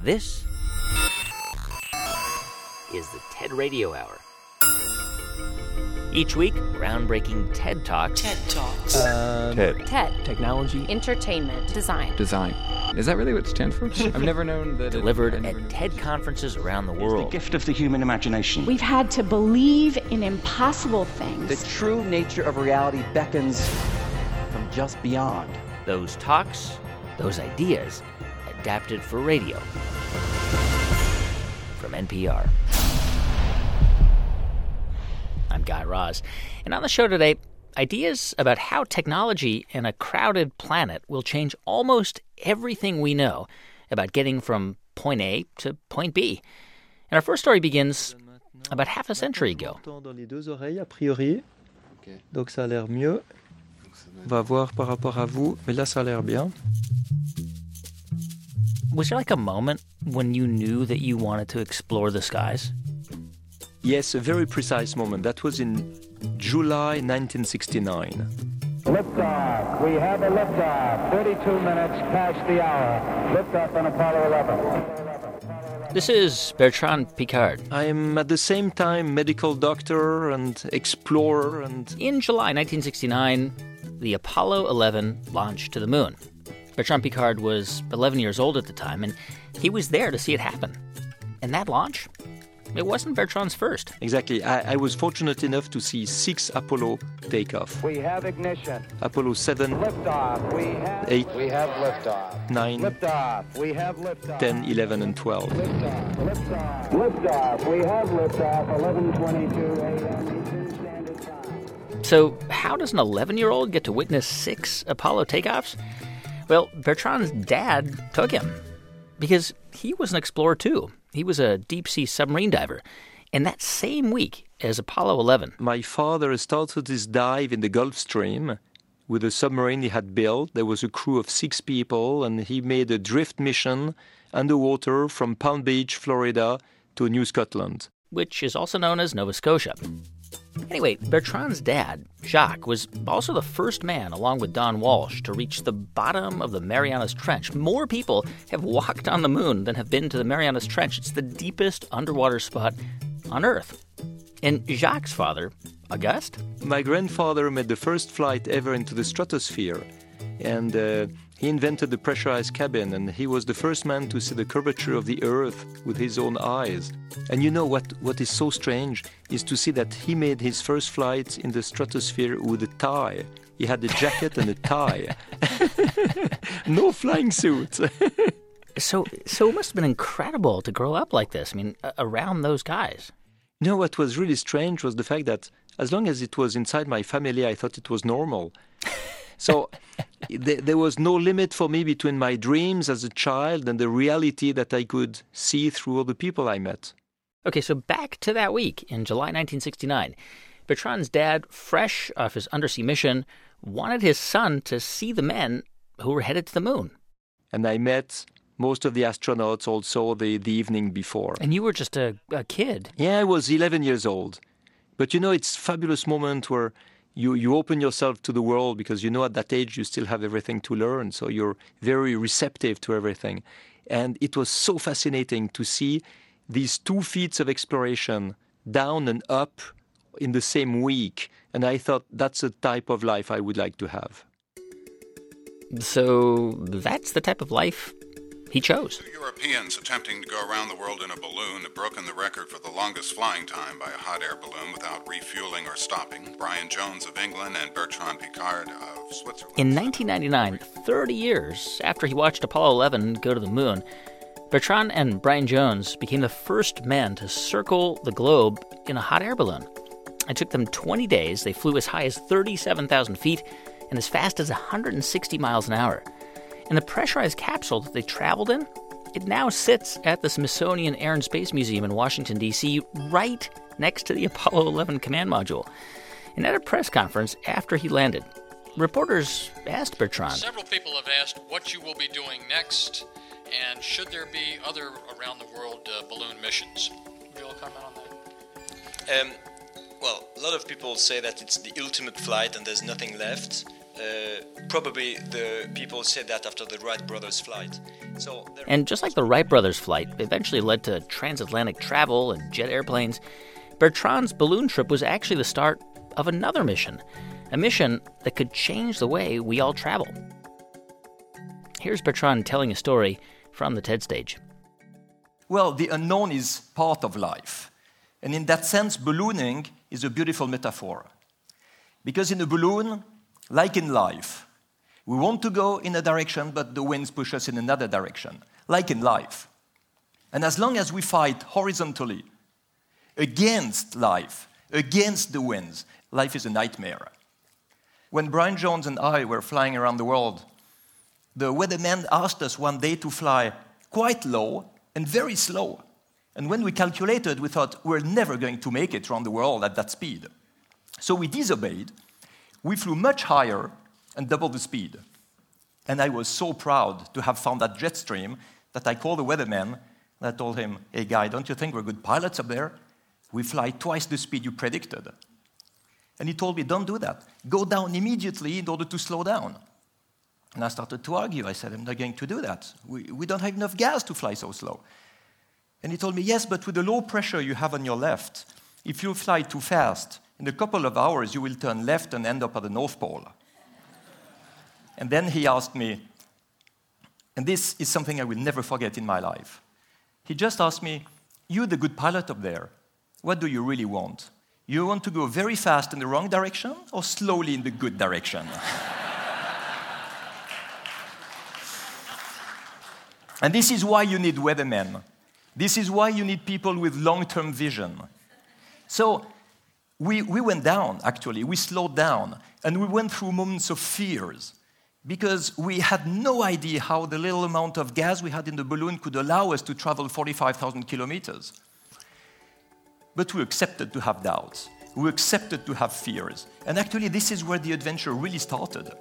This is the TED Radio Hour. Each week, groundbreaking TED Talks. TED Talks. TED. Technology. Entertainment. Design. Is that really what it stands for? I've never known that. Delivered at TED conferences around the world. The gift of the human imagination. We've had to believe in impossible things. The true nature of reality beckons from just beyond. Those talks, those ideas, adapted for radio. From NPR. I'm Guy Raz, and on the show today, ideas about how technology in a crowded planet will change almost everything we know about getting from point A to point B. And our first story begins about half a century ago. Donc ça a l'air mieux. On va voir par rapport à vous, mais là ça a l'air bien. Was there like a moment when you knew that you wanted to explore the skies? Yes, a very precise moment. That was in July 1969. Liftoff. We have a liftoff. 32 minutes past the hour. Liftoff on Apollo 11. This is Bertrand Piccard. I am at the same time medical doctor and explorer and... In July 1969, the Apollo 11 launched to the moon. Bertrand Piccard was 11 years old at the time, and he was there to see it happen. And that launch, it wasn't Bertrand's first. Exactly. I was fortunate enough to see 6 Apollo take off. We have ignition. Apollo 7, Liftoff. 8, We have liftoff. 9, Liftoff. We have liftoff. 10, 11, and 12. Liftoff. Liftoff. Liftoff. We have liftoff. 11:22 a.m. Eastern Standard Time. So how does an 11-year-old get to witness 6 Apollo takeoffs? Well, Bertrand's dad took him because he was an explorer too. He was a deep-sea submarine diver. And that same week as Apollo 11... My father started his dive in the Gulf Stream with a submarine he had built. There was a crew of 6 people, and he made a drift mission underwater from Palm Beach, Florida, to New Scotland. which is also known as Nova Scotia. Anyway, Bertrand's dad, Jacques, was also the first man, along with Don Walsh, to reach the bottom of the Marianas Trench. More people have walked on the moon than have been to the Marianas Trench. It's the deepest underwater spot on Earth. And Jacques' father, Auguste? My grandfather made the first flight ever into the stratosphere, and he invented the pressurized cabin, and he was the first man to see the curvature of the Earth with his own eyes. And you know what is so strange is to see that he made his first flight in the stratosphere with a tie. He had a jacket and a tie. No flying suit. So it must have been incredible to grow up like this. I mean, around those guys. You know, what was really strange was the fact that as long as it was inside my family, I thought it was normal. So there was no limit for me between my dreams as a child and the reality that I could see through all the people I met. Okay, so back to that week in July 1969. Bertrand's dad, fresh off his undersea mission, wanted his son to see the men who were headed to the moon. And I met most of the astronauts also the evening before. And you were just a kid. Yeah, I was 11 years old. But you know, it's a fabulous moment where you open yourself to the world because you know at that age you still have everything to learn. So you're very receptive to everything. And it was so fascinating to see these 2 feats of exploration down and up in the same week. And I thought that's the type of life I would like to have. So that's the type of life he chose. 2 Europeans attempting to go around the world in a balloon have broken the record for the longest flying time by a hot air balloon without refueling or stopping. Brian Jones of England and Bertrand Piccard of Switzerland. In 1999, 30 years after he watched Apollo 11 go to the moon, Bertrand and Brian Jones became the first men to circle the globe in a hot air balloon. It took them 20 days. They flew as high as 37,000 feet and as fast as 160 miles an hour. And the pressurized capsule that they traveled in, it now sits at the Smithsonian Air and Space Museum in Washington, D.C., right next to the Apollo 11 command module. And at a press conference after he landed, reporters asked Bertrand. Several people have asked what you will be doing next, and should there be other around-the-world balloon missions. Will you comment on that? Well, a lot of people say that it's the ultimate flight and there's nothing left. Probably the people said that after the Wright brothers' flight. And just like the Wright brothers' flight eventually led to transatlantic travel and jet airplanes, Bertrand's balloon trip was actually the start of another mission, a mission that could change the way we all travel. Here's Bertrand telling a story from the TED stage. Well, the unknown is part of life. And in that sense, ballooning is a beautiful metaphor. Because in a balloon, like in life, we want to go in a direction, but the winds push us in another direction, like in life. And as long as we fight horizontally against life, against the winds, life is a nightmare. When Brian Jones and I were flying around the world, the weatherman asked us one day to fly quite low and very slow. And when we calculated, we thought we're never going to make it around the world at that speed. So we disobeyed. We flew much higher and double the speed. And I was so proud to have found that jet stream that I called the weatherman and I told him, "Hey guy, don't you think we're good pilots up there? We fly twice the speed you predicted." And he told me, "Don't do that. Go down immediately in order to slow down." And I started to argue. I said, "I'm not going to do that. We don't have enough gas to fly so slow." And he told me, "Yes, but with the low pressure you have on your left, if you fly too fast, in a couple of hours you will turn left and end up at the North Pole." And then he asked me, and this is something I will never forget in my life. He just asked me, "You, the good pilot up there, what do you really want? You want to go very fast in the wrong direction or slowly in the good direction?" And this is why you need weathermen. This is why you need people with long-term vision. So we went down, actually. We slowed down. And we went through moments of fears because we had no idea how the little amount of gas we had in the balloon could allow us to travel 45,000 kilometers. But we accepted to have doubts. We accepted to have fears. And actually, this is where the adventure really started.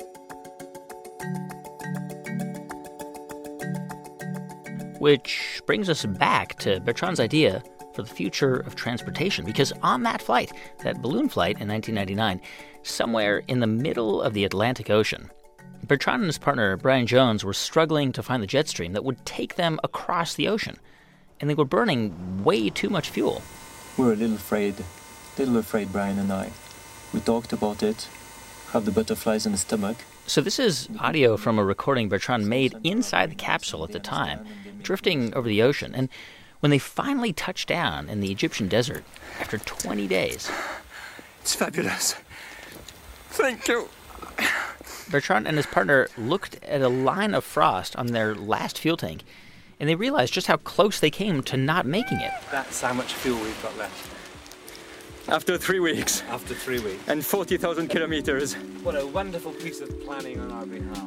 Which brings us back to Bertrand's idea for the future of transportation, because on that flight, that balloon flight in 1999, somewhere in the middle of the Atlantic Ocean, Bertrand and his partner Brian Jones were struggling to find the jet stream that would take them across the ocean, and they were burning way too much fuel. We were a little afraid, Brian and I. We talked about it, have the butterflies in the stomach. So this is audio from a recording Bertrand made inside the capsule at the time, drifting over the ocean. And when they finally touched down in the Egyptian desert, after 20 days... It's fabulous. Thank you. Bertrand and his partner looked at a line of frost on their last fuel tank, and they realized just how close they came to not making it. That's how much fuel we've got left. After 3 weeks. After 3 weeks. And 40,000 kilometers. What a wonderful piece of planning on our behalf.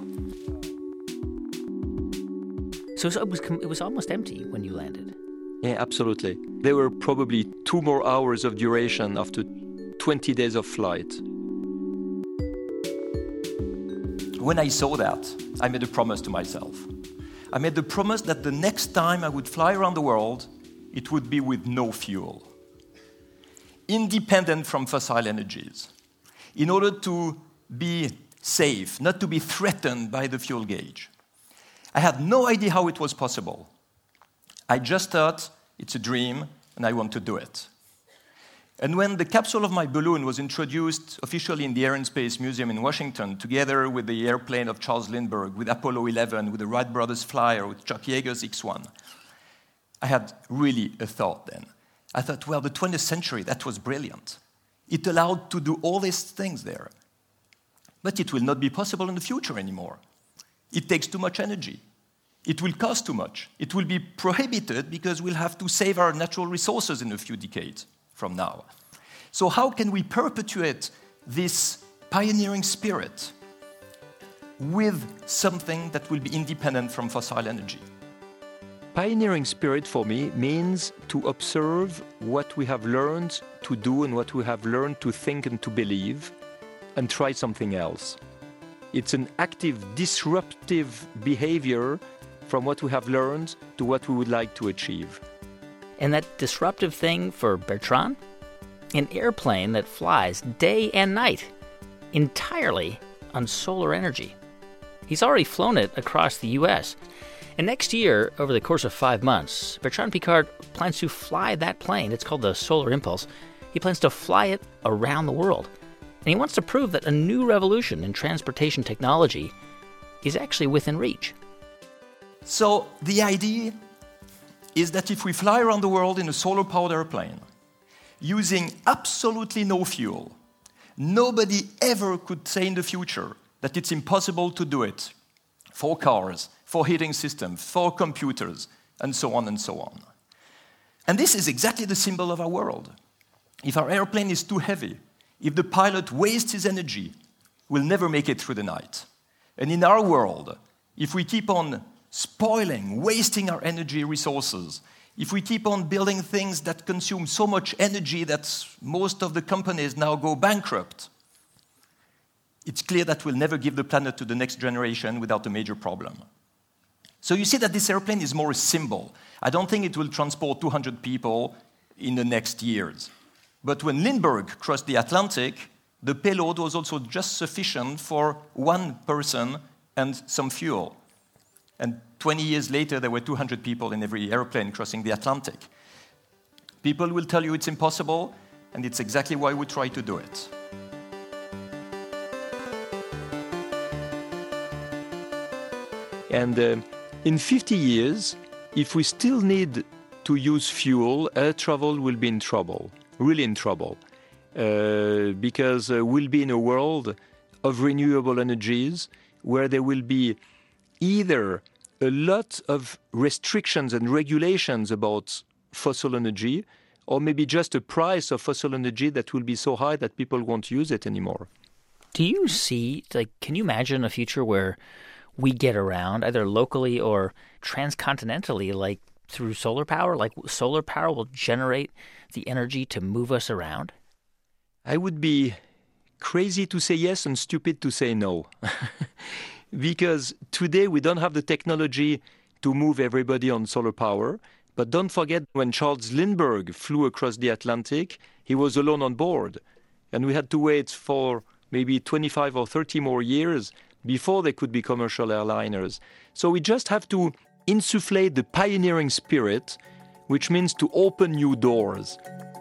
So it was almost empty when you landed. Yeah, absolutely. There were probably 2 more hours of duration after 20 days of flight. When I saw that, I made a promise to myself. I made the promise that the next time I would fly around the world, it would be with no fuel, independent from fossil energies, in order to be safe, not to be threatened by the fuel gauge. I had no idea how it was possible. I just thought, it's a dream, and I want to do it. And when the capsule of my balloon was introduced officially in the Air and Space Museum in Washington, together with the airplane of Charles Lindbergh, with Apollo 11, with the Wright brothers flyer, with Chuck Yeager's X-1, I had really a thought then. I thought, well, the 20th century, that was brilliant. It allowed to do all these things there. But it will not be possible in the future anymore. It takes too much energy. It will cost too much. It will be prohibited because we'll have to save our natural resources in a few decades from now. So how can we perpetuate this pioneering spirit with something that will be independent from fossil energy? Pioneering spirit for me means to observe what we have learned to do and what we have learned to think and to believe and try something else. It's an active, disruptive behavior from what we have learned to what we would like to achieve. And that disruptive thing for Bertrand? An airplane that flies day and night, entirely on solar energy. He's already flown it across the U.S., And next year, over the course of 5 months, Bertrand Piccard plans to fly that plane. It's called the Solar Impulse. He plans to fly it around the world. And he wants to prove that a new revolution in transportation technology is actually within reach. So the idea is that if we fly around the world in a solar-powered airplane, using absolutely no fuel, nobody ever could say in the future that it's impossible to do it for cars, for heating systems, for computers, and so on and so on. And this is exactly the symbol of our world. If our airplane is too heavy, if the pilot wastes his energy, we'll never make it through the night. And in our world, if we keep on spoiling, wasting our energy resources, if we keep on building things that consume so much energy that most of the companies now go bankrupt, it's clear that we'll never give the planet to the next generation without a major problem. So you see that this airplane is more a symbol. I don't think it will transport 200 people in the next years. But when Lindbergh crossed the Atlantic, the payload was also just sufficient for one person and some fuel. And 20 years later, there were 200 people in every airplane crossing the Atlantic. People will tell you it's impossible, and it's exactly why we try to do it. And in 50 years, if we still need to use fuel, air travel will be in trouble, really in trouble, because we'll be in a world of renewable energies where there will be either a lot of restrictions and regulations about fossil energy, or maybe just a price of fossil energy that will be so high that people won't use it anymore. Do you see, can you imagine a future where we get around either locally or transcontinentally, through solar power? Solar power will generate the energy to move us around? I would be crazy to say yes and stupid to say no. Because today we don't have the technology to move everybody on solar power. But don't forget, when Charles Lindbergh flew across the Atlantic, he was alone on board. And we had to wait for maybe 25 or 30 more years before there could be commercial airliners. So we just have to insufflate the pioneering spirit, which means to open new doors.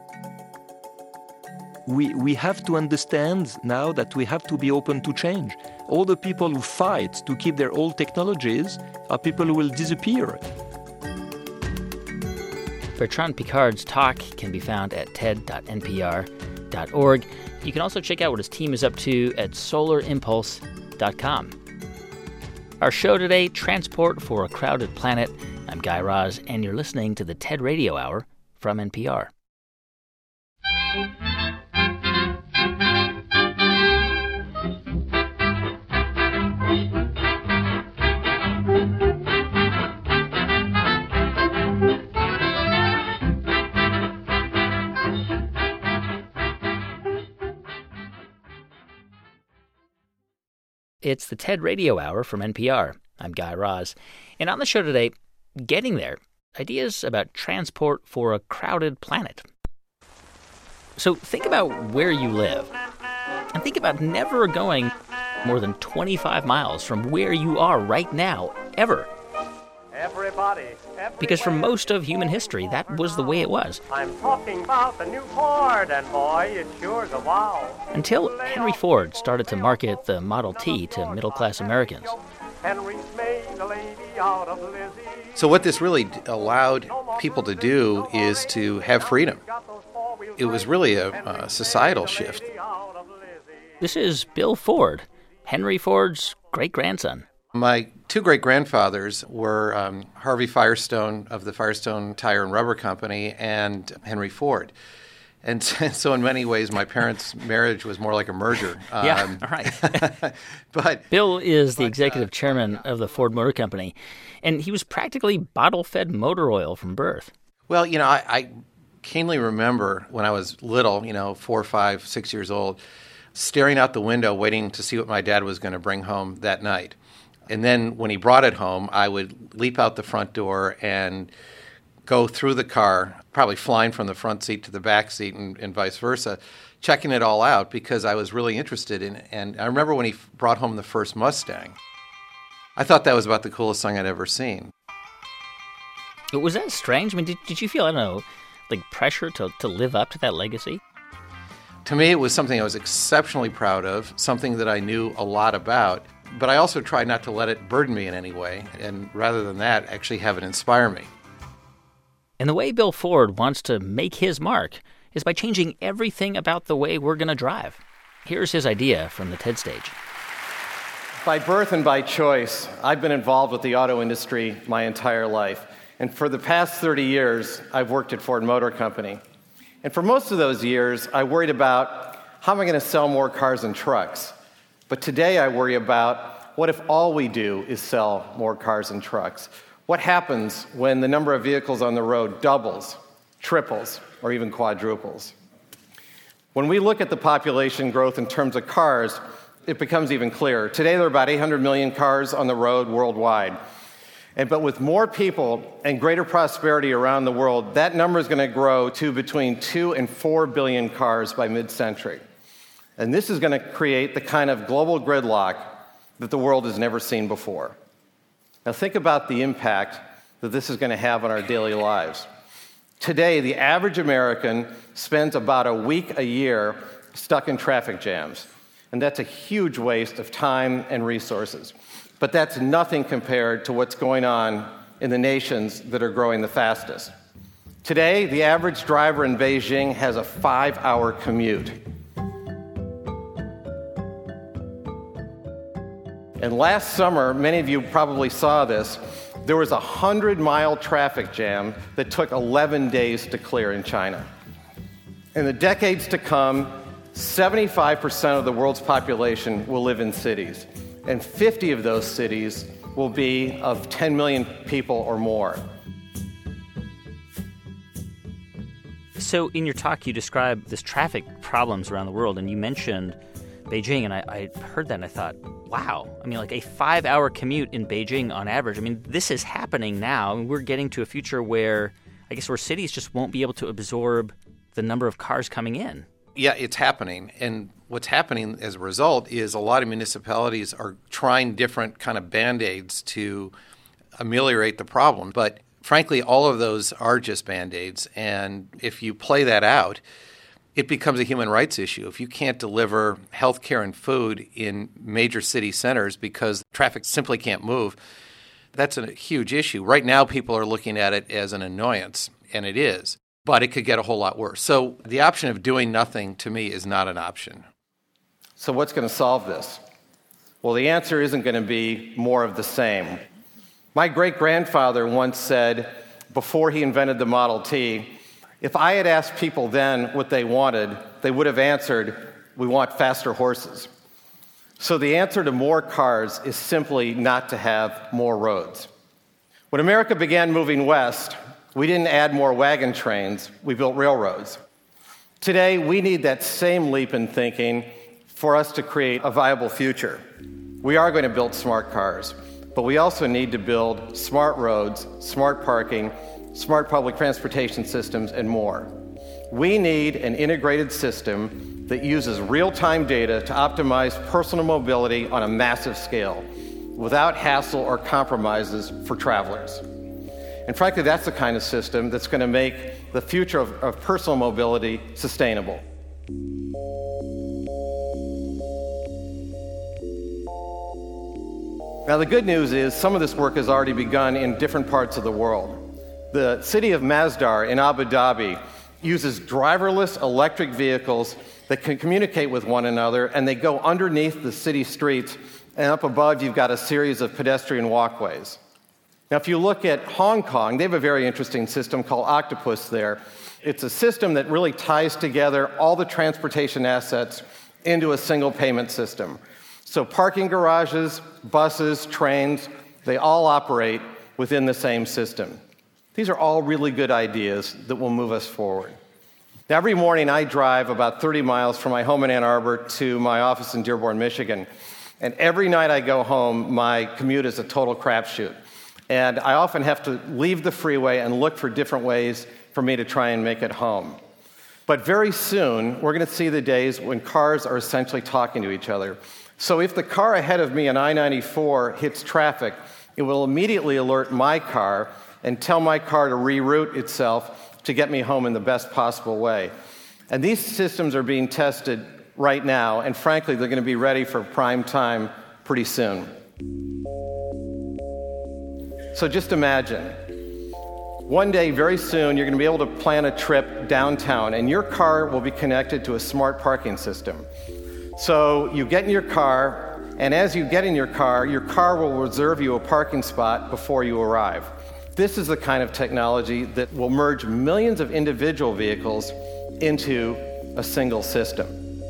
We have to understand now that we have to be open to change. All the people who fight to keep their old technologies are people who will disappear. Bertrand Piccard's talk can be found at ted.npr.org. You can also check out what his team is up to at solarimpulse.com. Our show today, Transport for a Crowded Planet. I'm Guy Raz, and you're listening to the TED Radio Hour from NPR. It's the TED Radio Hour from NPR. I'm Guy Raz. And on the show today, Getting There, ideas about transport for a crowded planet. So think about where you live. And think about never going more than 25 miles from where you are right now, ever. Everybody. Because for most of human history, that was the way it was. I'm talking about the new Ford, and boy, it sure's a wow. Until Henry Ford started to market the Model T to middle-class Americans. Henry's made a lady out of Lizzie. So what this really allowed people to do is to have freedom. It was really a societal shift. This is Bill Ford, Henry Ford's great-grandson. My two great-grandfathers were Harvey Firestone of the Firestone Tire and Rubber Company and Henry Ford. And so in many ways, my parents' marriage was more like a merger. Yeah, right. But Bill is the executive chairman of the Ford Motor Company, and he was practically bottle-fed motor oil from birth. Well, I keenly remember when I was little, 4, 5, 6 years old, staring out the window waiting to see what my dad was going to bring home that night. And then when he brought it home, I would leap out the front door and go through the car, probably flying from the front seat to the back seat and vice versa, checking it all out because I was really interested in it. And I remember when he brought home the first Mustang, I thought that was about the coolest thing I'd ever seen. But was that strange? I mean, did you feel, I don't know, like pressure to live up to that legacy? To me, it was something I was exceptionally proud of, something that I knew a lot about, but I also tried not to let it burden me in any way, and rather than that, actually have it inspire me. And the way Bill Ford wants to make his mark is by changing everything about the way we're going to drive. Here's his idea from the TED stage. By birth and by choice, I've been involved with the auto industry my entire life. And for the past 30 years, I've worked at Ford Motor Company. And for most of those years, I worried about how am I going to sell more cars and trucks. But today I worry about what if all we do is sell more cars and trucks? What happens when the number of vehicles on the road doubles, triples, or even quadruples? When we look at the population growth in terms of cars, it becomes even clearer. Today there are about 800 million cars on the road worldwide. But with more people and greater prosperity around the world, that number is going to grow to between 2 and 4 billion cars by mid-century. And this is going to create the kind of global gridlock that the world has never seen before. Now think about the impact that this is going to have on our daily lives. Today, the average American spends about a week a year stuck in traffic jams. And that's a huge waste of time and resources. But that's nothing compared to what's going on in the nations that are growing the fastest. Today, the average driver in Beijing has a 5-hour commute. And last summer, many of you probably saw this, there was a 100-mile traffic jam that took 11 days to clear in China. In the decades to come, 75% of the world's population will live in cities. And 50 of those cities will be of 10 million people or more. So in your talk, you described this traffic problems around the world, and you mentioned Beijing, and I heard that and I thought, wow. I mean, like a 5-hour commute in Beijing on average. I mean, this is happening now. I mean, we're getting to a future where cities just won't be able to absorb the number of cars coming in. Yeah, it's happening. And what's happening as a result is a lot of municipalities are trying different kind of Band-Aids to ameliorate the problem. But frankly, all of those are just Band-Aids. And if you play that out, it becomes a human rights issue. If you can't deliver health care and food in major city centers because traffic simply can't move, that's a huge issue. Right now, people are looking at it as an annoyance, and it is. But it could get a whole lot worse. So the option of doing nothing, to me, is not an option. So what's going to solve this? Well, the answer isn't going to be more of the same. My great-grandfather once said, before he invented the Model T, if I had asked people then what they wanted, they would have answered, we want faster horses. So the answer to more cars is simply not to have more roads. When America began moving west, we didn't add more wagon trains, we built railroads. Today, we need that same leap in thinking for us to create a viable future. We are going to build smart cars, but we also need to build smart roads, smart parking, smart public transportation systems, and more. We need an integrated system that uses real-time data to optimize personal mobility on a massive scale, without hassle or compromises for travelers. And frankly, that's the kind of system that's going to make the future of personal mobility sustainable. Now, the good news is some of this work has already begun in different parts of the world. The city of Masdar in Abu Dhabi uses driverless electric vehicles that can communicate with one another, and they go underneath the city streets, and up above you've got a series of pedestrian walkways. Now, if you look at Hong Kong, they have a very interesting system called Octopus there. It's a system that really ties together all the transportation assets into a single payment system. So parking garages, buses, trains, they all operate within the same system. These are all really good ideas that will move us forward. Now, every morning I drive about 30 miles from my home in Ann Arbor to my office in Dearborn, Michigan. And every night I go home, my commute is a total crapshoot. And I often have to leave the freeway and look for different ways for me to try and make it home. But very soon, we're going to see the days when cars are essentially talking to each other. So if the car ahead of me on I-94 hits traffic, it will immediately alert my car and tell my car to reroute itself to get me home in the best possible way. And these systems are being tested right now, and frankly, they're going to be ready for prime time pretty soon. So just imagine, one day, very soon, you're going to be able to plan a trip downtown, and your car will be connected to a smart parking system. So you get in your car, and as you get in your car will reserve you a parking spot before you arrive. This is the kind of technology that will merge millions of individual vehicles into a single system.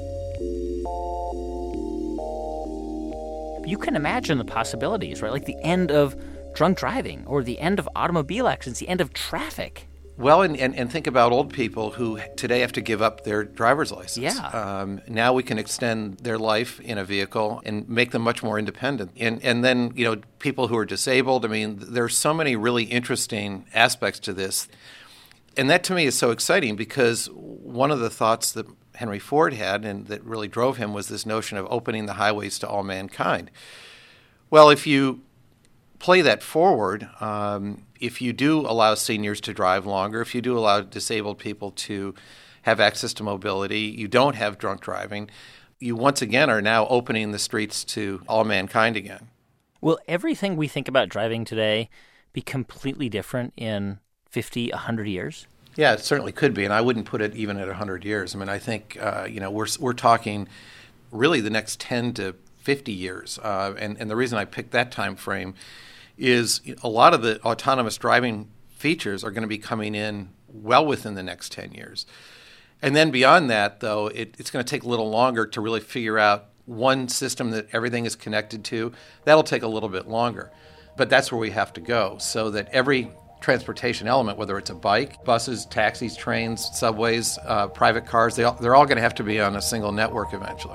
You can imagine the possibilities, right? Like the end of drunk driving or the end of automobile accidents, the end of traffic. Well, and think about old people who today have to give up their driver's license. Yeah. Now we can extend their life in a vehicle and make them much more independent. And then, people who are disabled, there's so many really interesting aspects to this. And that to me is so exciting because one of the thoughts that Henry Ford had and that really drove him was this notion of opening the highways to all mankind. Well, if you play that forward, if you do allow seniors to drive longer, if you do allow disabled people to have access to mobility, you don't have drunk driving, you once again are now opening the streets to all mankind again. Will everything we think about driving today be completely different in 50, 100 years? Yeah, it certainly could be, and I wouldn't put it even at 100 years. I think we're talking really the next 10 to 50 years, and the reason I picked that time frame is a lot of the autonomous driving features are going to be coming in well within the next 10 years. And then beyond that, though, it's going to take a little longer to really figure out one system that everything is connected to. That'll take a little bit longer. But that's where we have to go, so that every transportation element, whether it's a bike, buses, taxis, trains, subways, private cars, they're all going to have to be on a single network eventually.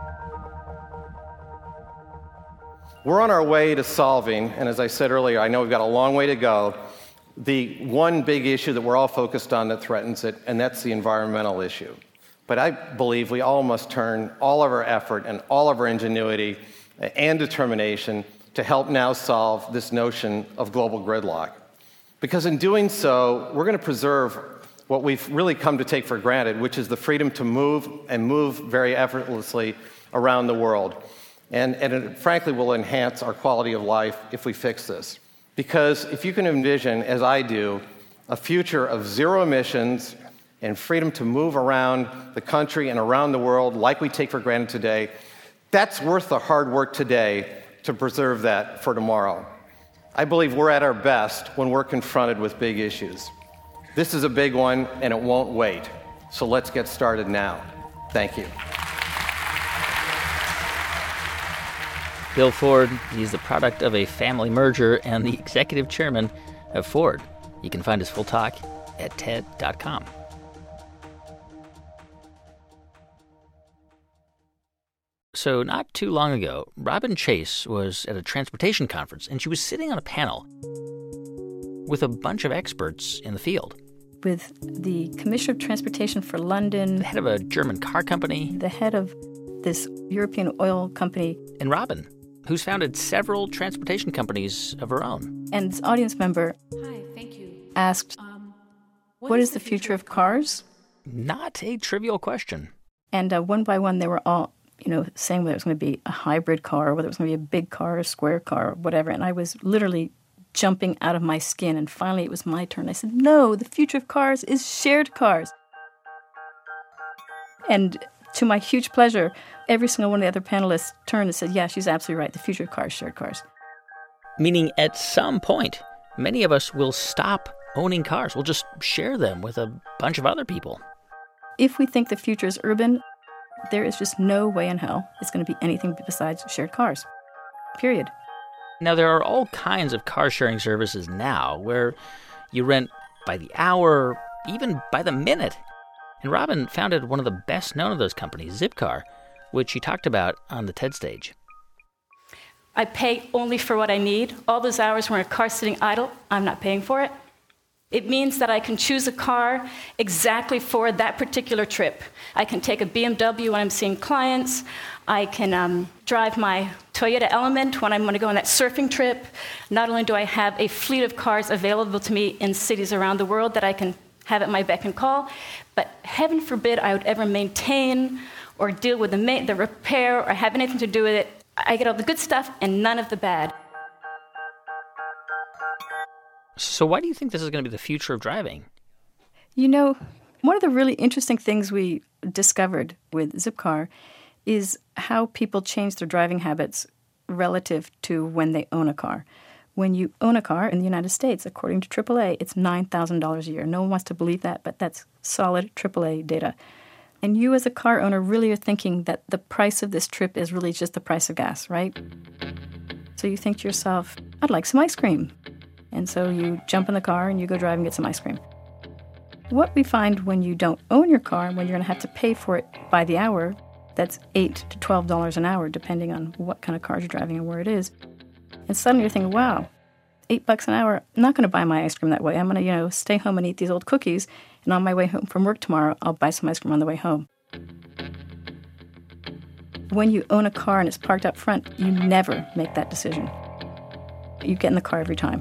We're on our way to solving, and as I said earlier, I know we've got a long way to go, the one big issue that we're all focused on that threatens it, and that's the environmental issue. But I believe we all must turn all of our effort and all of our ingenuity and determination to help now solve this notion of global gridlock. Because in doing so, we're going to preserve what we've really come to take for granted, which is the freedom to move and move very effortlessly around the world. And it frankly will enhance our quality of life if we fix this. Because if you can envision, as I do, a future of zero emissions and freedom to move around the country and around the world like we take for granted today, that's worth the hard work today to preserve that for tomorrow. I believe we're at our best when we're confronted with big issues. This is a big one, and it won't wait. So let's get started now. Thank you. Bill Ford, he's the product of a family merger and the executive chairman of Ford. You can find his full talk at TED.com. So not too long ago, Robin Chase was at a transportation conference, and she was sitting on a panel with a bunch of experts in the field. With the Commissioner of Transportation for London, the head of a German car company, the head of this European oil company, and Robin, who's founded several transportation companies of her own. And this audience member asked, what is the future of cars? Not a trivial question. And one by one, they were all, saying whether it was going to be a hybrid car, whether it was going to be a big car, a square car, whatever. And I was literally jumping out of my skin. And finally, it was my turn. I said, no, the future of cars is shared cars. And to my huge pleasure, every single one of the other panelists turned and said, yeah, she's absolutely right. The future of cars, shared cars. Meaning at some point, many of us will stop owning cars. We'll just share them with a bunch of other people. If we think the future is urban, there is just no way in hell it's going to be anything besides shared cars. Period. Now, there are all kinds of car-sharing services now where you rent by the hour, even by the minute. And Robin founded one of the best-known of those companies, Zipcar, which she talked about on the TED stage. I pay only for what I need. All those hours when a car's sitting idle, I'm not paying for it. It means that I can choose a car exactly for that particular trip. I can take a BMW when I'm seeing clients. I can drive my Toyota Element when I'm going to go on that surfing trip. Not only do I have a fleet of cars available to me in cities around the world that I can have at my beck and call, but heaven forbid I would ever maintain or deal with the repair or have anything to do with it. I get all the good stuff and none of the bad. So why do you think this is going to be the future of driving? You know, one of the really interesting things we discovered with Zipcar is how people change their driving habits relative to when they own a car. When you own a car in the United States, according to AAA, it's $9,000 a year. No one wants to believe that, but that's solid AAA data. And you as a car owner really are thinking that the price of this trip is really just the price of gas, right? So you think to yourself, I'd like some ice cream. And so you jump in the car and you go drive and get some ice cream. What we find when you don't own your car, when you're going to have to pay for it by the hour, that's $8 to $12 an hour, depending on what kind of car you're driving and where it is. And suddenly you're thinking, wow, $8 an hour, I'm not going to buy my ice cream that way. I'm going to, stay home and eat these old cookies. And on my way home from work tomorrow, I'll buy some ice cream on the way home. When you own a car and it's parked up front, you never make that decision. You get in the car every time.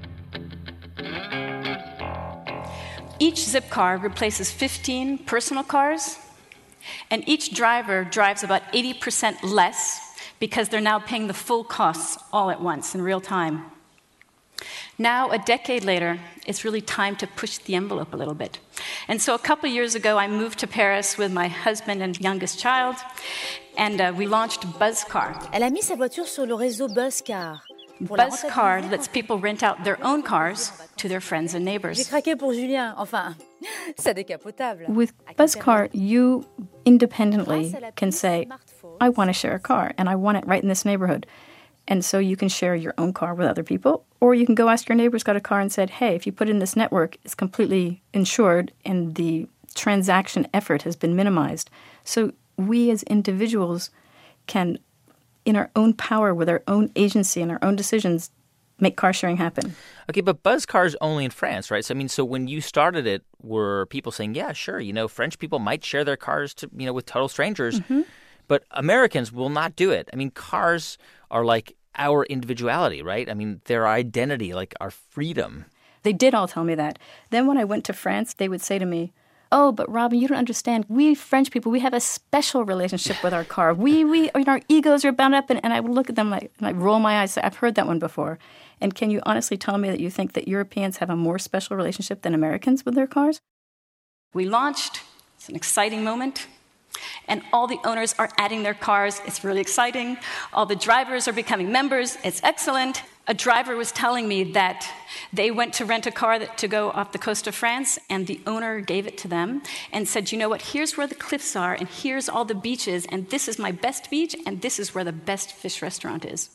Each Zipcar replaces 15 personal cars, and each driver drives about 80% less because they're now paying the full costs all at once in real time. Now, a decade later, it's really time to push the envelope a little bit. And so a couple years ago, I moved to Paris with my husband and youngest child, and we launched BuzzCar. Elle a mis sa voiture sur le réseau BuzzCar. BuzzCar lets people rent out their own cars to their friends and neighbors. J'ai craqué pour Julien. Enfin, c'est décapotable. With BuzzCar, you independently can say, I want to share a car, and I want it right in this neighborhood. And so you can share your own car with other people, or you can go ask your neighbor who's got a car and said, hey, if you put it in this network, it's completely insured, and the transaction effort has been minimized. So we as individuals can, in our own power, with our own agency and our own decisions, make car sharing happen. Okay, but BuzzCar's only in France, right? So when you started it, were people saying, yeah, sure, French people might share their cars to, with total strangers, but Americans will not do it. I mean, cars are like our individuality, right? I mean, their identity, like our freedom. They did all tell me that. Then when I went to France, they would say to me, oh, but Robin, you don't understand. We French people, we have a special relationship with our car. Our egos are bound up. And I would look at them and I roll my eyes. Say, I've heard that one before. And can you honestly tell me that you think that Europeans have a more special relationship than Americans with their cars? We launched. It's an exciting moment. And all the owners are adding their cars. It's really exciting. All the drivers are becoming members. It's excellent. A driver was telling me that they went to rent a car to go off the coast of France, and the owner gave it to them and said, you know what, here's where the cliffs are, and here's all the beaches, and this is my best beach, and this is where the best fish restaurant is.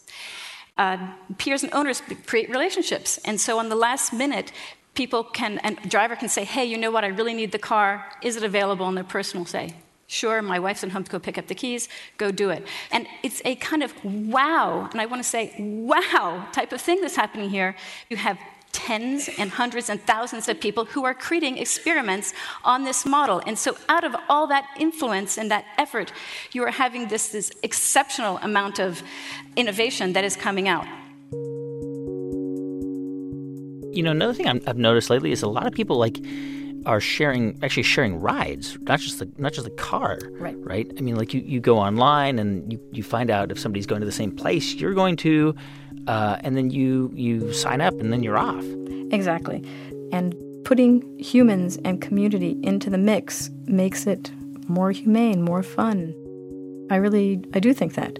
Peers and owners create relationships. And so on the last minute, a driver can say, hey, you know what, I really need the car. Is it available? And the person will say, sure, my wife's at home to go pick up the keys, go do it. And it's a kind of wow, and I want to say wow type of thing that's happening here. You have tens and hundreds and thousands of people who are creating experiments on this model. And so out of all that influence and that effort, you are having this exceptional amount of innovation that is coming out. Another thing I've noticed lately is a lot of people are sharing rides, not just the car, right? I mean, you go online and you find out if somebody's going to the same place you're going to, and then you sign up and then you're off. Exactly. And putting humans and community into the mix makes it more humane, more fun. I do think that.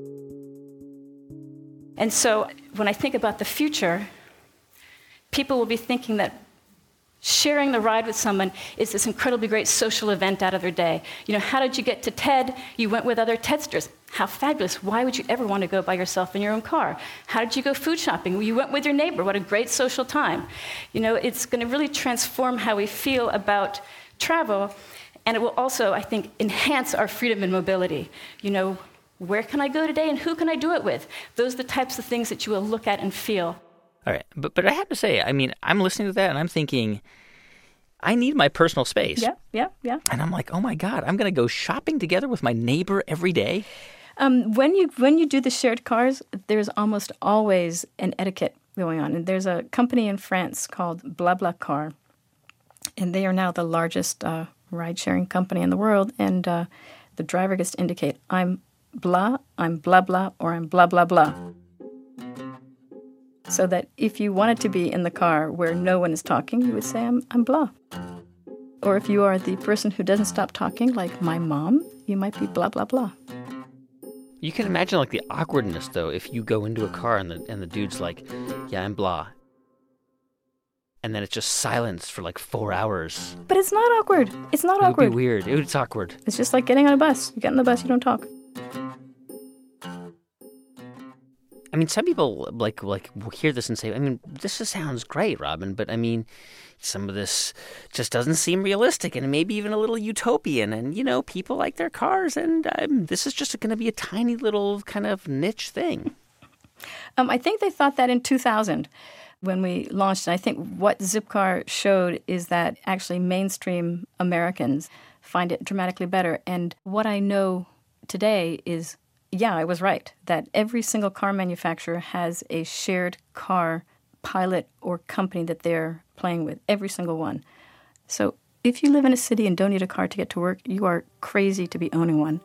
And so when I think about the future, people will be thinking that sharing the ride with someone is this incredibly great social event out of their day. How did you get to TED? You went with other TEDsters. How fabulous. Why would you ever want to go by yourself in your own car? How did you go food shopping? You went with your neighbor. What a great social time. It's going to really transform how we feel about travel, and it will also, I think, enhance our freedom and mobility. Where can I go today and who can I do it with? Those are the types of things that you will look at and feel. All right, but I have to say, I mean, I'm listening to that and I'm thinking, I need my personal space. Yeah. And I'm like, oh my God, I'm going to go shopping together with my neighbor every day? When you do the shared cars, there's almost always an etiquette going on. And there's a company in France called BlaBlaCar, and they are now the largest ride-sharing company in the world. And the driver gets to indicate, I'm blah, blah, or I'm blah, blah, blah. So that if you wanted to be in the car where no one is talking, you would say, I'm blah. Or if you are the person who doesn't stop talking, like my mom, you might be blah, blah, blah. You can imagine like the awkwardness, though, if you go into a car and the dude's like, yeah, I'm blah. And then it's just silence for like 4 hours. But it's not awkward. It's not awkward. It would be weird. It's awkward. It's just like getting on a bus. You get on the bus, you don't talk. I mean, some people like will hear this and say, I mean, this just sounds great, Robin, but I mean, some of this just doesn't seem realistic and maybe even a little utopian. And, you know, people like their cars, and this is just going to be a tiny little kind of niche thing. I think they thought that in 2000 when we launched. And I think what Zipcar showed is that actually mainstream Americans find it dramatically better. And what I know today is, yeah, I was right, that every single car manufacturer has a shared car pilot or company that they're playing with, every single one. So if you live in a city and don't need a car to get to work, you are crazy to be owning one.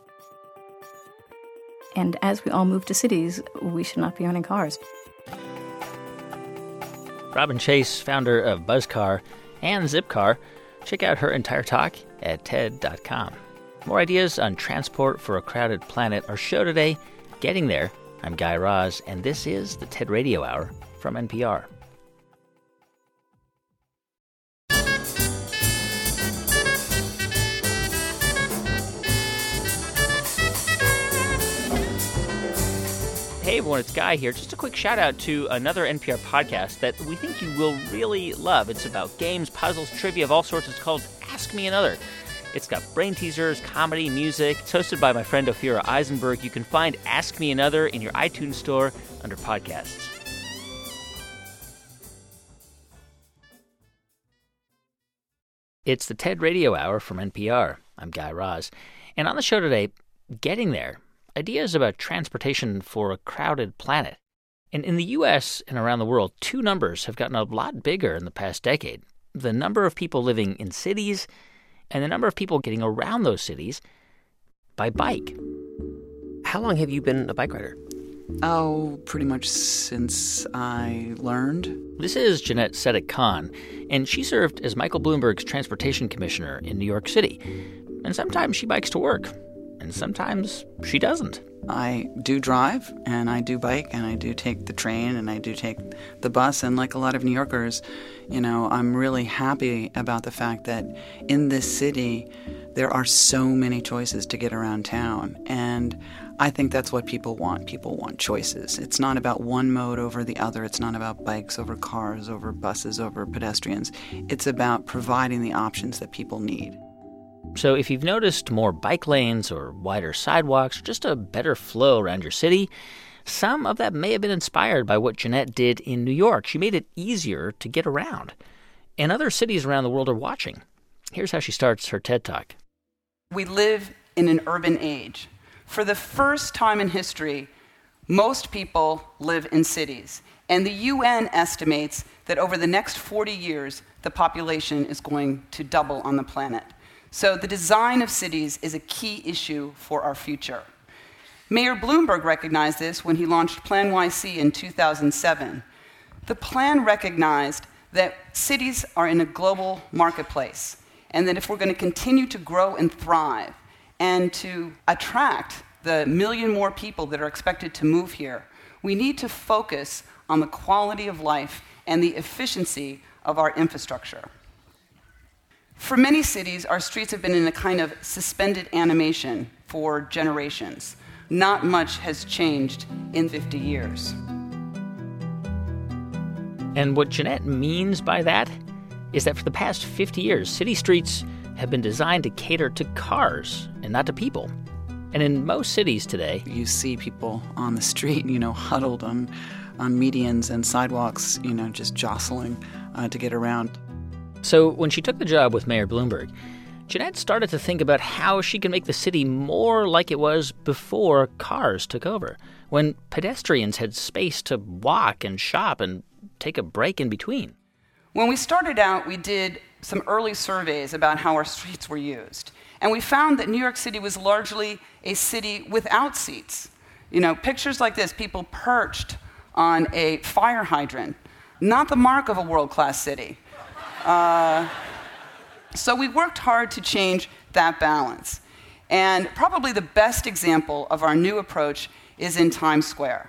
And as we all move to cities, we should not be owning cars. Robin Chase, founder of BuzzCar and Zipcar. Check out her entire talk at TED.com. More ideas on transport for a crowded planet. Our show today, Getting There. I'm Guy Raz, and this is the TED Radio Hour from NPR. Hey everyone, it's Guy here. Just a quick shout out to another NPR podcast that we think you will really love. It's about games, puzzles, trivia of all sorts. It's called Ask Me Another. It's got brain teasers, comedy, music. It's hosted by my friend Ophira Eisenberg. You can find Ask Me Another in your iTunes store under podcasts. It's the TED Radio Hour from NPR. I'm Guy Raz. And on the show today, Getting There. Ideas about transportation for a crowded planet. And in the U.S. and around the world, two numbers have gotten a lot bigger in the past decade. The number of people living in cities and the number of people getting around those cities by bike. How long have you been a bike rider? Oh, pretty much since I learned. This is Jeanette Sedek-Kahn, and she served as Michael Bloomberg's transportation commissioner in New York City. And sometimes she bikes to work, and sometimes she doesn't. I do drive, and I do bike, and I do take the train, and I do take the bus. And like a lot of New Yorkers, you know, I'm really happy about the fact that in this city, there are so many choices to get around town. And I think that's what people want. People want choices. It's not about one mode over the other. It's not about bikes over cars, over buses, over pedestrians. It's about providing the options that people need. So if you've noticed more bike lanes or wider sidewalks, or just a better flow around your city, some of that may have been inspired by what Jeanette did in New York. She made it easier to get around. And other cities around the world are watching. Here's how she starts her TED Talk. We live in an urban age. For the first time in history, most people live in cities. And the UN estimates that over the next 40 years, the population is going to double on the planet. So the design of cities is a key issue for our future. Mayor Bloomberg recognized this when he launched Plan YC in 2007. The plan recognized that cities are in a global marketplace, and that if we're going to continue to grow and thrive and to attract the million more people that are expected to move here, we need to focus on the quality of life and the efficiency of our infrastructure. For many cities, our streets have been in a kind of suspended animation for generations. Not much has changed in 50 years. And what Jeanette means by that is that for the past 50 years, city streets have been designed to cater to cars and not to people. And in most cities today, you see people on the street, you know, huddled on medians and sidewalks, you know, just jostling to get around. So when she took the job with Mayor Bloomberg, Jeanette started to think about how she can make the city more like it was before cars took over, when pedestrians had space to walk and shop and take a break in between. When we started out, we did some early surveys about how our streets were used. And we found that New York City was largely a city without seats. You know, pictures like this, people perched on a fire hydrant, not the mark of a world-class city. So we worked hard to change that balance. And probably the best example of our new approach is in Times Square.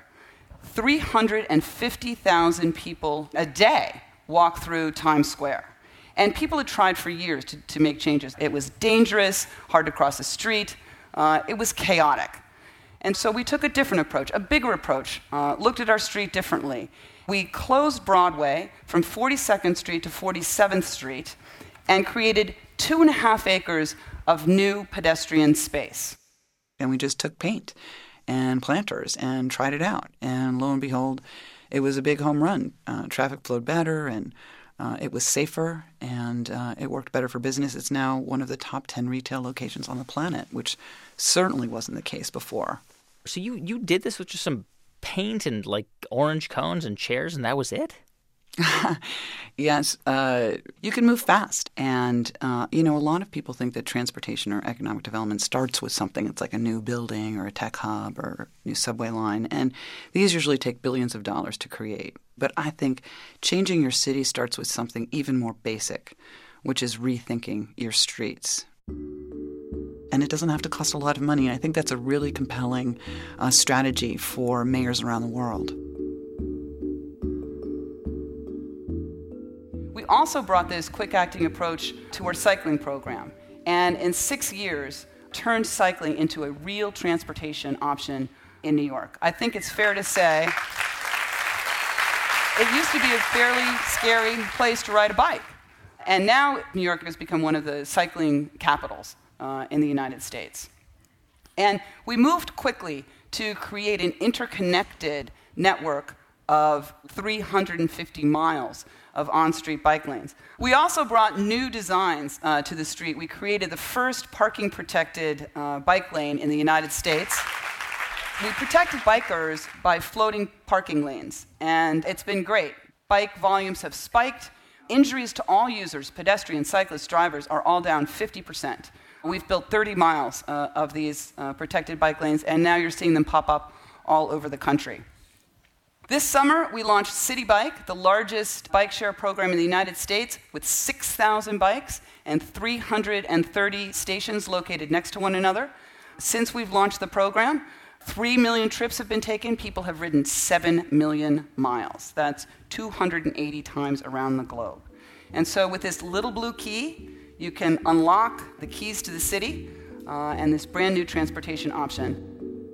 350,000 people a day walk through Times Square. And people had tried for years to make changes. It was dangerous, hard to cross the street. It was chaotic. And so we took a different approach, a bigger approach, looked at our street differently. We closed Broadway from 42nd Street to 47th Street and created 2.5 acres of new pedestrian space. And we just took paint and planters and tried it out. And lo and behold, it was a big home run. Traffic flowed better, and it was safer, and it worked better for business. It's now one of the top 10 retail locations on the planet, which certainly wasn't the case before. So you did this with just some paint and like orange cones and chairs, and that was it? Yes, you can move fast. And, a lot of people think that transportation or economic development starts with something. It's like a new building or a tech hub or a new subway line. And these usually take billions of dollars to create. But I think changing your city starts with something even more basic, which is rethinking your streets. And it doesn't have to cost a lot of money. I think that's a really compelling strategy for mayors around the world. We also brought this quick-acting approach to our cycling program, and in 6 years, turned cycling into a real transportation option in New York. I think it's fair to say it used to be a fairly scary place to ride a bike, and now New York has become one of the cycling capitals in the United States. And we moved quickly to create an interconnected network of 350 miles of on-street bike lanes. We also brought new designs to the street. We created the first parking-protected bike lane in the United States. We protected bikers by floating parking lanes, and it's been great. Bike volumes have spiked. Injuries to all users, pedestrians, cyclists, drivers, are all down 50%. We've built 30 miles of these protected bike lanes, and now you're seeing them pop up all over the country. This summer, we launched City Bike, the largest bike share program in the United States, with 6,000 bikes and 330 stations located next to one another. Since we've launched the program, 3 million trips have been taken. People have ridden 7 million miles. That's 280 times around the globe. And so with this little blue key, you can unlock the keys to the city and this brand new transportation option.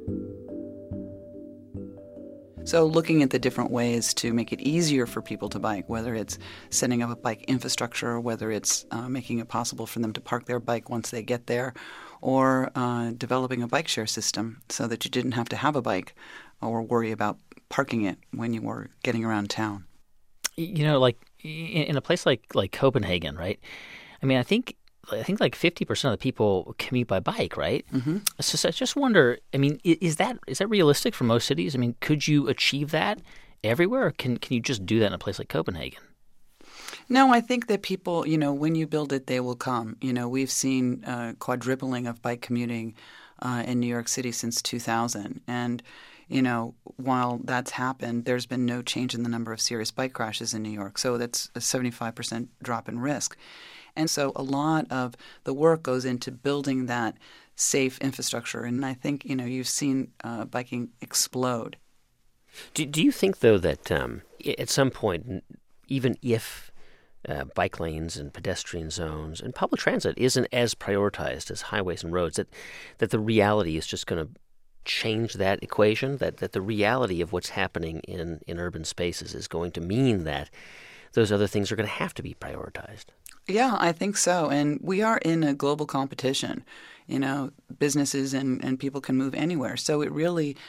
So looking at the different ways to make it easier for people to bike, whether it's setting up a bike infrastructure, whether it's making it possible for them to park their bike once they get there, or developing a bike share system so that you didn't have to have a bike or worry about parking it when you were getting around town. You know, like in a place like Copenhagen, right? I mean, I think like 50% of the people commute by bike, right? Mm-hmm. So I just wonder, I mean, is that realistic for most cities? I mean, could you achieve that everywhere, or can you just do that in a place like Copenhagen? No, I think that people, when you build it, they will come. We've seen quadrupling of bike commuting in New York City since 2000. And, while that's happened, there's been no change in the number of serious bike crashes in New York. So that's a 75% drop in risk. And so a lot of the work goes into building that safe infrastructure. And I think, you've seen biking explode. Do you think, though, that at some point, even if bike lanes and pedestrian zones and public transit isn't as prioritized as highways and roads, that the reality is just going to change that equation, that the reality of what's happening in urban spaces is going to mean that those other things are going to have to be prioritized? Yeah, I think so. And we are in a global competition. Businesses and people can move anywhere. So it really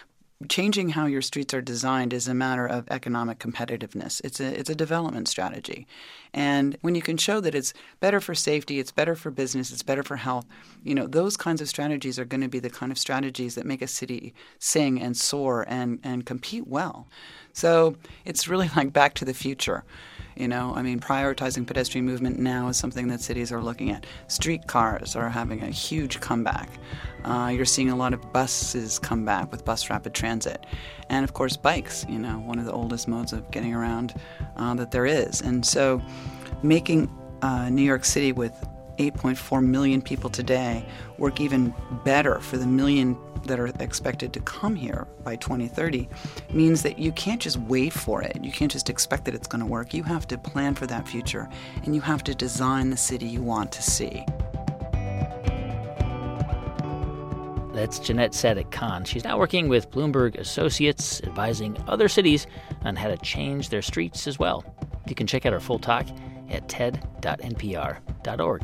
changing how your streets are designed is a matter of economic competitiveness. It's a development strategy. And when you can show that it's better for safety, it's better for business, it's better for health, those kinds of strategies are going to be the kind of strategies that make a city sing and soar and compete well. So it's really like Back to the Future. Prioritizing pedestrian movement now is something that cities are looking at. Streetcars are having a huge comeback. You're seeing a lot of buses come back with bus rapid transit. And, of course, bikes, one of the oldest modes of getting around that there is. And so making New York City with 8.4 million people today work even better for the million that are expected to come here by 2030 means that you can't just wait for it. You can't just expect that it's going to work. You have to plan for that future, and you have to design the city you want to see. That's Jeanette Sadik-Khan. She's now working with Bloomberg Associates, advising other cities on how to change their streets as well. You can check out our full talk at ted.npr.org.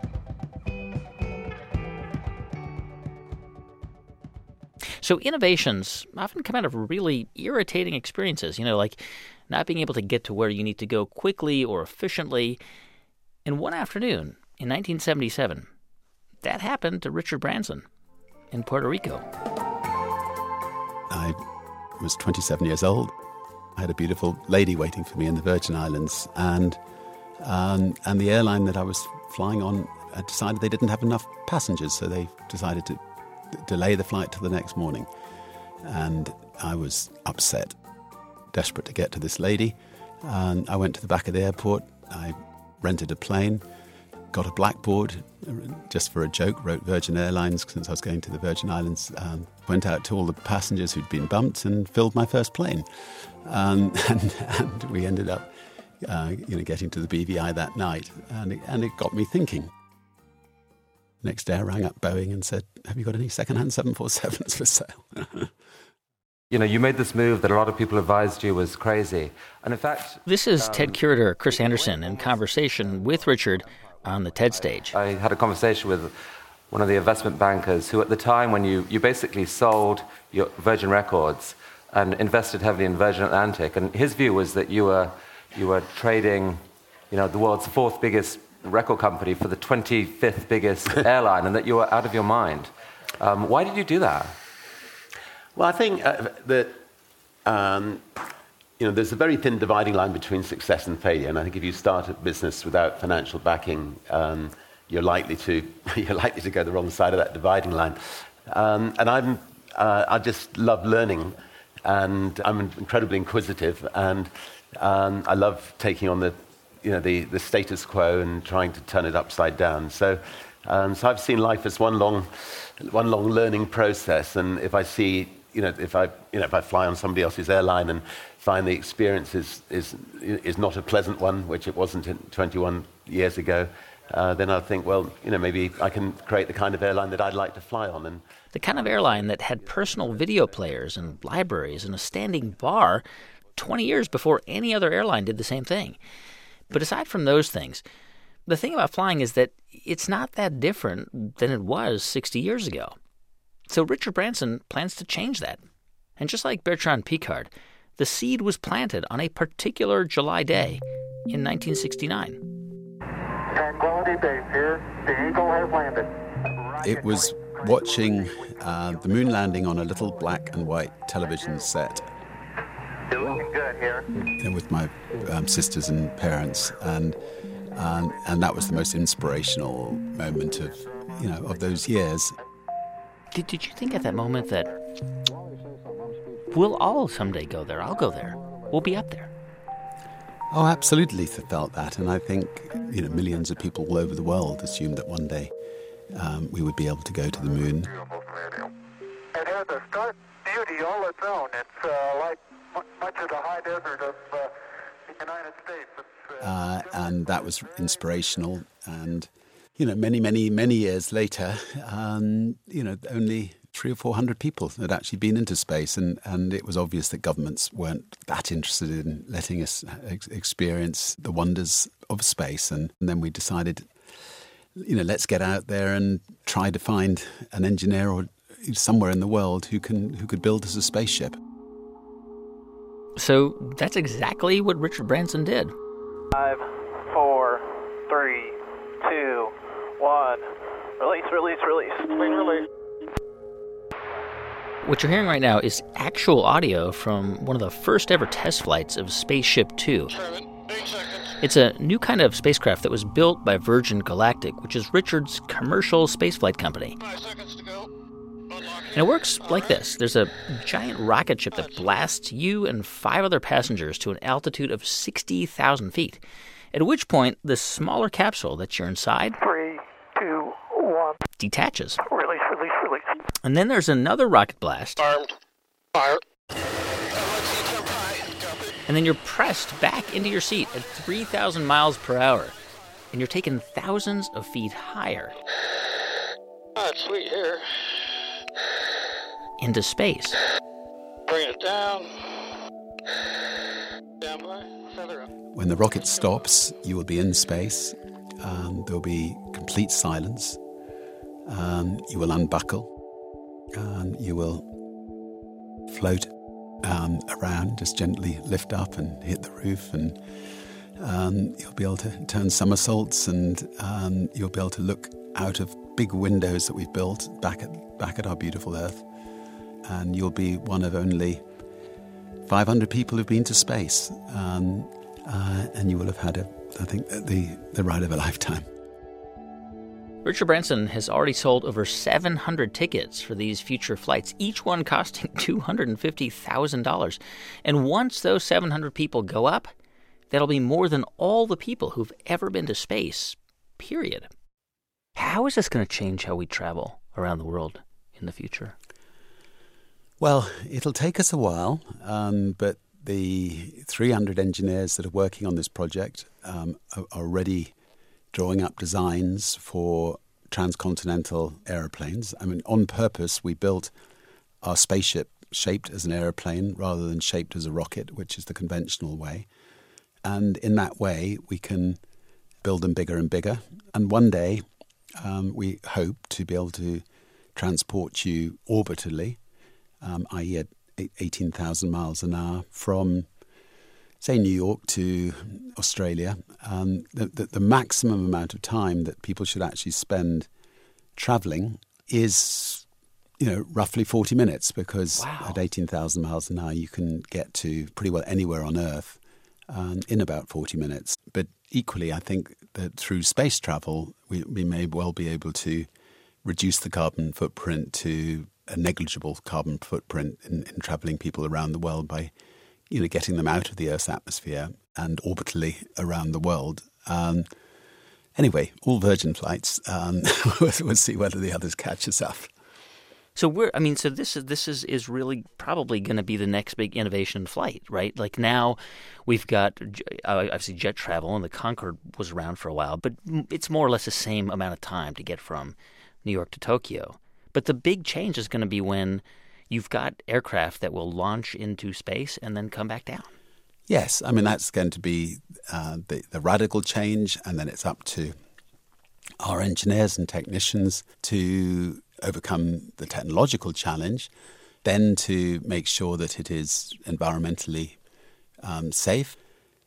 So innovations often come out of really irritating experiences, like not being able to get to where you need to go quickly or efficiently. And one afternoon in 1977, that happened to Richard Branson in Puerto Rico. I was 27 years old. I had a beautiful lady waiting for me in the Virgin Islands, and the airline that I was flying on had decided they didn't have enough passengers, so they decided to delay the flight till the next morning. And I was upset, desperate to get to this lady. And I went to the back of the airport. I rented a plane, got a blackboard just for a joke, wrote Virgin Airlines since I was going to the Virgin Islands, went out to all the passengers who'd been bumped and filled my first plane. And we ended up getting to the BVI that night. And it got me thinking. Next day I rang up Boeing and said, have you got any second-hand 747s for sale? You made this move that a lot of people advised you was crazy. And in fact... This is TED curator Chris Anderson in conversation with Richard on the TED stage. I had a conversation with one of the investment bankers who at the time when you basically sold your Virgin Records and invested heavily in Virgin Atlantic, and his view was that you were trading the world's fourth biggest record company for the 25th biggest airline, and that you were out of your mind. Why did you do that? Well, I think that there's a very thin dividing line between success and failure, and I think if you start a business without financial backing, you're likely to go the wrong side of that dividing line. And I just love learning, and I'm incredibly inquisitive, and I love taking on the status quo and trying to turn it upside down. So I've seen life as one long learning process. And if I see, if I fly on somebody else's airline and find the experience is not a pleasant one, which it wasn't 21 years ago, then I'll think, well, maybe I can create the kind of airline that I'd like to fly on. And the kind of airline that had personal video players and libraries and a standing bar 20 years before any other airline did the same thing. But aside from those things, the thing about flying is that it's not that different than it was 60 years ago. So Richard Branson plans to change that. And just like Bertrand Piccard, the seed was planted on a particular July day in 1969. Tranquility Base here. The Eagle has landed. It was watching the moon landing on a little black and white television set. You're looking good here. With my sisters and parents, and that was the most inspirational moment of those years. Did you think at that moment that we'll all someday go there? I'll go there. We'll be up there. Oh, absolutely felt that, and I think millions of people all over the world assumed that one day we would be able to go to the moon. It has a stark beauty all its own. It's like much of the high desert of the United States. And that was inspirational. And, many years later, only 300 or 400 people had actually been into space. And it was obvious that governments weren't that interested in letting us experience the wonders of space. And then we decided, let's get out there and try to find an engineer or somewhere in the world who could build us a spaceship. So that's exactly what Richard Branson did. 5, 4, 3, 2, 1. Release, release, release. Release. What you're hearing right now is actual audio from one of the first ever test flights of Spaceship Two. It's a new kind of spacecraft that was built by Virgin Galactic, which is Richard's commercial spaceflight company. And it works like this. There's a giant rocket ship that blasts you and 5 other passengers to an altitude of 60,000 feet, at which point the smaller capsule that you're inside 3, 2, 1. detaches. Release, release, release. And then there's another rocket blast. Armed. Fire. And then you're pressed back into your seat at 3,000 miles per hour. And you're taken thousands of feet higher. Oh, it's sweet here. Into space. Bring it down. Down by. Feather up. When the rocket stops, you will be in space. There will be complete silence. You will unbuckle. You will float around, just gently lift up and hit the roof, and you'll be able to turn somersaults, and you'll be able to look out of big windows that we've built back at our beautiful Earth, and you'll be one of only 500 people who've been to space, and you will have had, the ride of a lifetime. Richard Branson has already sold over 700 tickets for these future flights, each one costing $250,000. And once those 700 people go up, that'll be more than all the people who've ever been to space, period. How is this going to change how we travel around the world in the future? Well, it'll take us a while, but the 300 engineers that are working on this project are already drawing up designs for transcontinental aeroplanes. I mean, on purpose, we built our spaceship shaped as an aeroplane rather than shaped as a rocket, which is the conventional way. And in that way, we can build them bigger and bigger. And one day, we hope to be able to transport you orbitally, i.e. at 18,000 miles an hour from, say, New York to Australia. The maximum amount of time that people should actually spend traveling is, roughly 40 minutes, because at 18,000 miles an hour, you can get to pretty well anywhere on Earth in about 40 minutes. But equally, I think that through space travel, we may well be able to reduce the carbon footprint to a negligible carbon footprint in traveling people around the world by getting them out of the Earth's atmosphere and orbitally around the world. Anyway, all Virgin flights. We'll see whether the others catch us up. So this is really probably going to be the next big innovation in flight, right? Like now we've got obviously jet travel, and the Concorde was around for a while, but it's more or less the same amount of time to get from New York to Tokyo. But the big change is going to be when you've got aircraft that will launch into space and then come back down. Yes, I mean, that's going to be the radical change, and then it's up to our engineers and technicians to overcome the technological challenge, then to make sure that it is environmentally safe.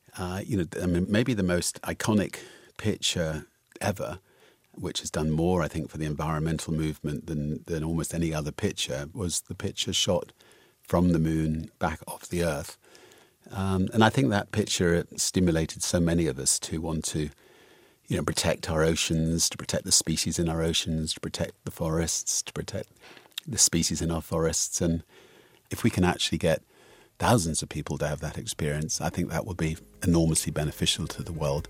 Maybe the most iconic picture ever, which has done more, I think, for the environmental movement than almost any other picture, was the picture shot from the moon back off the Earth. And I think that picture stimulated so many of us to want to, protect our oceans, to protect the species in our oceans, to protect the forests, to protect the species in our forests. And if we can actually get thousands of people to have that experience, I think that will be enormously beneficial to the world.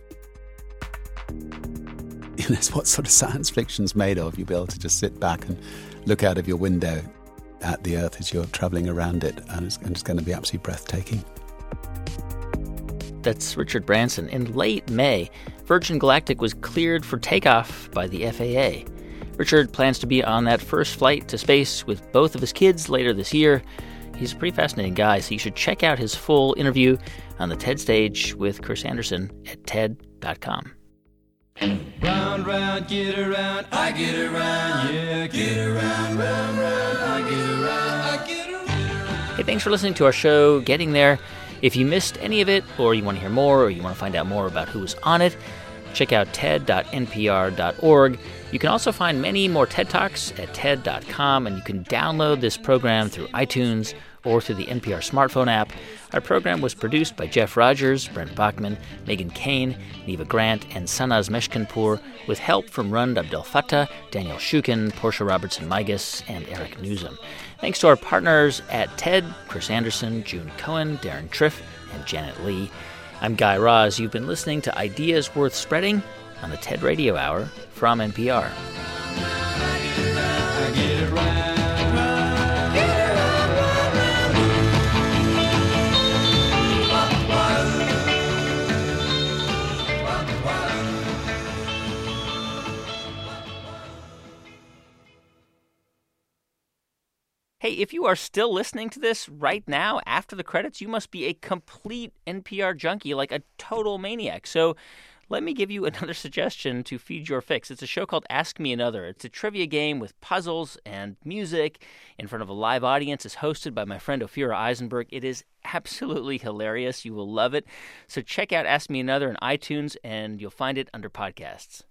It's what sort of science fiction's made of. You'll be able to just sit back and look out of your window at the Earth as you're traveling around it, and it's going to be absolutely breathtaking. That's Richard Branson. In late May, Virgin Galactic was cleared for takeoff by the FAA. Richard plans to be on that first flight to space with both of his kids later this year. He's a pretty fascinating guy, so you should check out his full interview on the TED stage with Chris Anderson at TED.com. Round, round, get around, I get around, yeah, get around, round, round. thanks for listening to our show, Getting There. If you missed any of it, or you want to hear more, or you want to find out more about who was on it, check out ted.npr.org. You can also find many more TED Talks at ted.com, and you can download this program through iTunes or through the NPR smartphone app. Our program was produced by Jeff Rogers, Brent Bachman, Megan Kane, Neva Grant, and Sanaz Meshkinpour, with help from Rund Abdel Fattah, Daniel Shukin, Portia Robertson-Migas, and Eric Newsom. Thanks to our partners at TED, Chris Anderson, June Cohen, Darren Triff, and Janet Lee. I'm Guy Raz. You've been listening to Ideas Worth Spreading on the TED Radio Hour from NPR. Hey, if you are still listening to this right now after the credits, you must be a complete NPR junkie, like a total maniac. So let me give you another suggestion to feed your fix. It's a show called Ask Me Another. It's a trivia game with puzzles and music in front of a live audience. It's hosted by my friend Ophira Eisenberg. It is absolutely hilarious. You will love it. So check out Ask Me Another on iTunes, and you'll find it under podcasts.